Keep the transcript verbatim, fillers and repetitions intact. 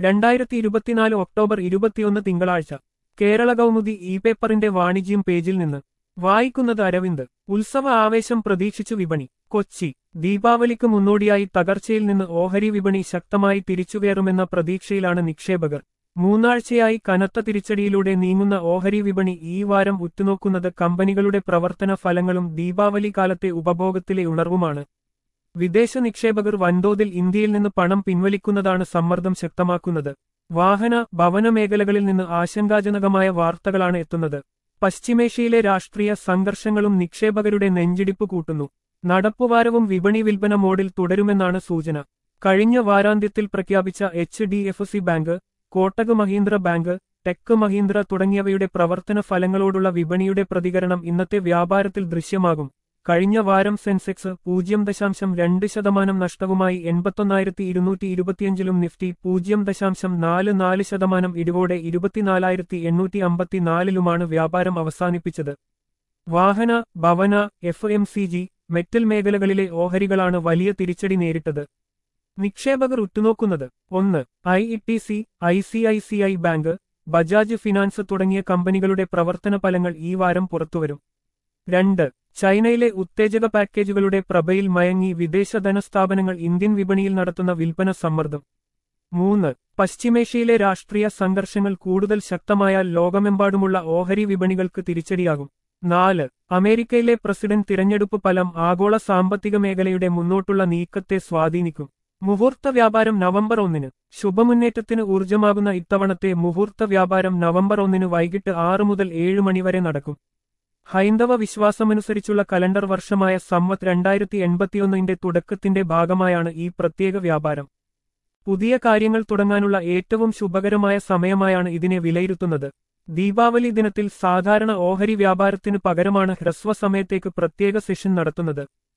രണ്ടായിരത്തി ഇരുപത്തിനാല് ഒക്ടോബർ ഇരുപത്തിയൊന്ന് തിങ്കളാഴ്ച കേരള കൗമുദി ഇ പേപ്പറിന്റെ വാണിജ്യം പേജിൽ നിന്ന് വായിക്കുന്നത് അരവിന്ദ്. ഉത്സവ ആവേശം പ്രതീക്ഷിച്ചു വിപണി. കൊച്ചി. ദീപാവലിക്ക് മുന്നോടിയായി തകർച്ചയിൽ നിന്ന് ഓഹരി വിപണി ശക്തമായി തിരിച്ചുകയറുമെന്ന പ്രതീക്ഷയിലാണ് നിക്ഷേപകർ. മൂന്നാഴ്ചയായി കനത്ത തിരിച്ചടിയിലൂടെ നീങ്ങുന്ന ഓഹരി വിപണി ഈ വാരം ഉറ്റുനോക്കുന്നത് കമ്പനികളുടെ പ്രവർത്തന ഫലങ്ങളും ദീപാവലി കാലത്തെ ഉപഭോഗത്തിലെ ഉണർവുമാണ്. വിദേശ നിക്ഷേപകർ വൻതോതിൽ ഇന്ത്യയിൽ നിന്ന് പണം പിൻവലിക്കുന്നതാണ് സമ്മർദ്ദം ശക്തമാക്കുന്നത്. വാഹന, ഭവന മേഖലകളിൽ നിന്ന് ആശങ്കാജനകമായ വാർത്തകളാണ് എത്തുന്നത്. പശ്ചിമേഷ്യയിലെ രാഷ്ട്രീയ സംഘർഷങ്ങളും നിക്ഷേപകരുടെ നെഞ്ചിടിപ്പ് കൂട്ടുന്നു. നടപ്പുവാരവും വിപണി വിൽപ്പന മോഡിൽ തുടരുമെന്നാണ് സൂചന. കഴിഞ്ഞ വാരാന്ത്യത്തിൽ പ്രഖ്യാപിച്ച H D F C bank, Kotak Mahindra bank, tech Mahindra തുടങ്ങിയവയുടെ പ്രവർത്തന ഫലങ്ങളോടുള്ള വിപണിയുടെ പ്രതികരണം ഇന്നത്തെ വ്യാപാരത്തിൽ ദൃശ്യമാകും. കഴിഞ്ഞ വാരം സെൻസെക്സ് പൂജ്യം ദശാംശം രണ്ട് ശതമാനം നഷ്ടവുമായി എൺപത്തൊന്നായിരത്തി ഇരുന്നൂറ്റി ഇരുപത്തിയഞ്ചിലും നിഫ്റ്റി പൂജ്യം ദശാംശം നാല് നാല് ശതമാനം ഇടിവോടെ ഇരുപത്തിനാലായിരത്തി എണ്ണൂറ്റി അമ്പത്തിനാലിലുമാണ് വ്യാപാരം അവസാനിപ്പിച്ചത്. വാഹന, ഭവന, F M C G, metal മേഖലകളിലെ ഓഹരികളാണ് വലിയ തിരിച്ചടി നേരിട്ടത്. നിക്ഷേപകർ ഉറ്റുനോക്കുന്നത്: ഒന്ന്. I T C, I C I C I bank, Bajaj finance തുടങ്ങിയ കമ്പനികളുടെ പ്രവർത്തന ഫലങ്ങൾ ഈ വാരം പുറത്തുവരും. രണ്ട്. ചൈനയിലെ ഉത്തേജക പാക്കേജുകളുടെ പ്രഭയിൽ മയങ്ങി വിദേശ ധനസ്ഥാപനങ്ങൾ ഇന്ത്യൻ വിപണിയിൽ നടത്തുന്ന വിൽപ്പന സമ്മർദ്ദം. മൂന്ന്. പശ്ചിമേഷ്യയിലെ രാഷ്ട്രീയ സംഘർഷങ്ങൾ കൂടുതൽ ശക്തമായാൽ ലോകമെമ്പാടുമുള്ള ഓഹരി വിപണികൾക്ക് തിരിച്ചടിയാകും. നാല്. അമേരിക്കയിലെ പ്രസിഡന്റ് തിരഞ്ഞെടുപ്പ് ഫലം ആഗോള സാമ്പത്തിക മേഖലയുടെ മുന്നോട്ടുള്ള നീക്കത്തെ സ്വാധീനിക്കും. മുഹൂർത്ത വ്യാപാരം നവംബർ ഒന്നിന്. ശുഭമുന്നേറ്റത്തിന് ഊർജ്ജമാകുന്ന ഇത്തവണത്തെ മുഹൂർത്ത വ്യാപാരം നവംബർ ഒന്നിന് വൈകിട്ട് ആറ് മുതൽ ഏഴ് മണിവരെ നടക്കും. ഹൈന്ദവ വിശ്വാസമനുസരിച്ചുള്ള കലണ്ടർ വർഷമായ സംവത് രണ്ടായിരത്തി എൺപത്തിയൊന്നിന്റെ തുടക്കത്തിന്റെ ഭാഗമായാണ് ഈ പ്രത്യേക വ്യാപാരം. പുതിയ കാര്യങ്ങൾ തുടങ്ങാനുള്ള ഏറ്റവും ശുഭകരമായ സമയമായാണ് ഇതിനെ വിലയിരുത്തുന്നത്. ദീപാവലി ദിനത്തിൽ സാധാരണ ഓഹരി വ്യാപാരത്തിനു പകരമാണ് ഹ്രസ്വ സമയത്തേക്ക് പ്രത്യേക സെഷൻ നടത്തുന്നത്.